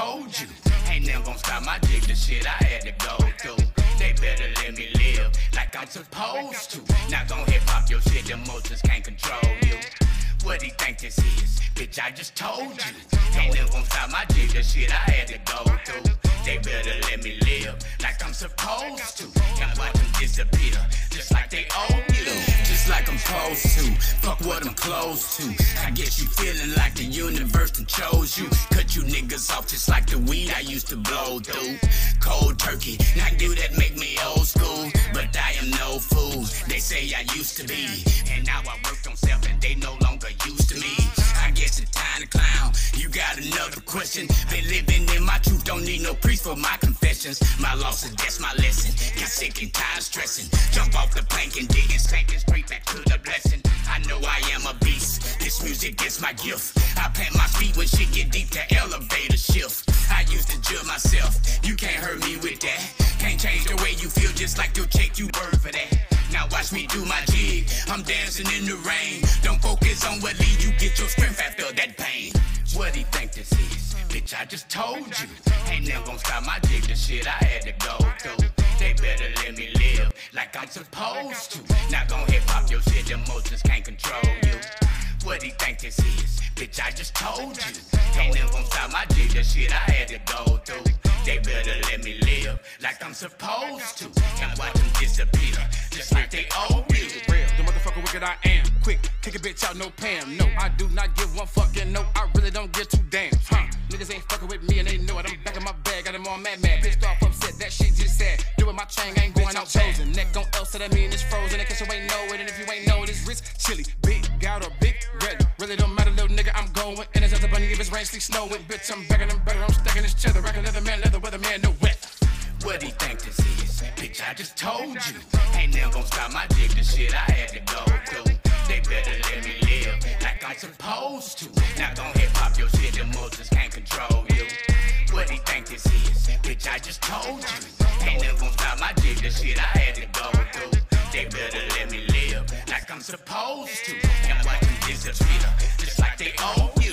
told you, ain't never gonna stop my dick, the shit I had to go through. They better let me live like I'm supposed to. Not gon' hip hop your shit, the emotions can't control you. What do you think this is? Bitch, I just told you, ain't never gonna stop my dick, the shit I had to go through. They better let me live like I'm supposed to. And watch them disappear, just like they owe you. Just like I'm supposed to, fuck what I'm close to. I guess you feeling like the universe done chose you. Cut you niggas off just like the weed I used to blow through. Cold turkey, not you that make me old school, but I am no fool. They say I used to be, and now I worked on self and they no longer used to me. I guess it's time to clown. You got another question? Been living in my truth, don't need no priest for my confessions. My losses, that's my lesson. Get sick and tired stressing. Jump off the plank and dig and sinking straight back to the blessing. I know I am a beast. This music is my gift. I plant my feet when shit get deep, the elevator shift. I used to judge myself. You can't hurt me with that. Can't change the way you feel, just like your check, you work for that. Now watch me do my jig. I'm dancing in the rain. Don't focus on what lead you, get your strength after that pain. What do you think this is? Bitch, I just told you, ain't never gonna stop my dick, the shit I had to go through. They better let me live like I'm supposed to. Not gon' hip hop your shit, the emotions can't control you. What do you think this is? Bitch, I just told you, ain't never gonna stop my dick, the shit I had to go through. They better let me live like I'm supposed to. And watch them disappear, just like they owe you. The motherfucker wicked I am. Quick, kick a bitch out, no Pam. No, I do not give one fucking no. I really don't give two damns. Niggas ain't fucking with me and they know it. I'm back in my bag, got them all mad. Pissed off, upset, that shit just sad. Doing my chain, ain't going out chosen. Neck on L, so that mean it's frozen. In case you ain't know it, and if you ain't know it, it's wrist chilly. Big gal or big red. Really don't matter, little nigga, I'm going. And it's a bunny if it's rain, sleep, snowing. Bitch, I'm begging them better. I'm stacking this cheddar. Record leather man, leather weather man, no wet. What do you think this is? Bitch, I just told you, ain't never gonna stop my dick, the shit I had to go through. They better let me live like I'm supposed to. Not gon' hip hop your shit, the emotions can't control you. What do you think this is? Bitch, I just told you, ain't never gonna stop my dick, the shit I had to go through. They better let me live like I'm supposed to. And watch them disappear, just like they owe you.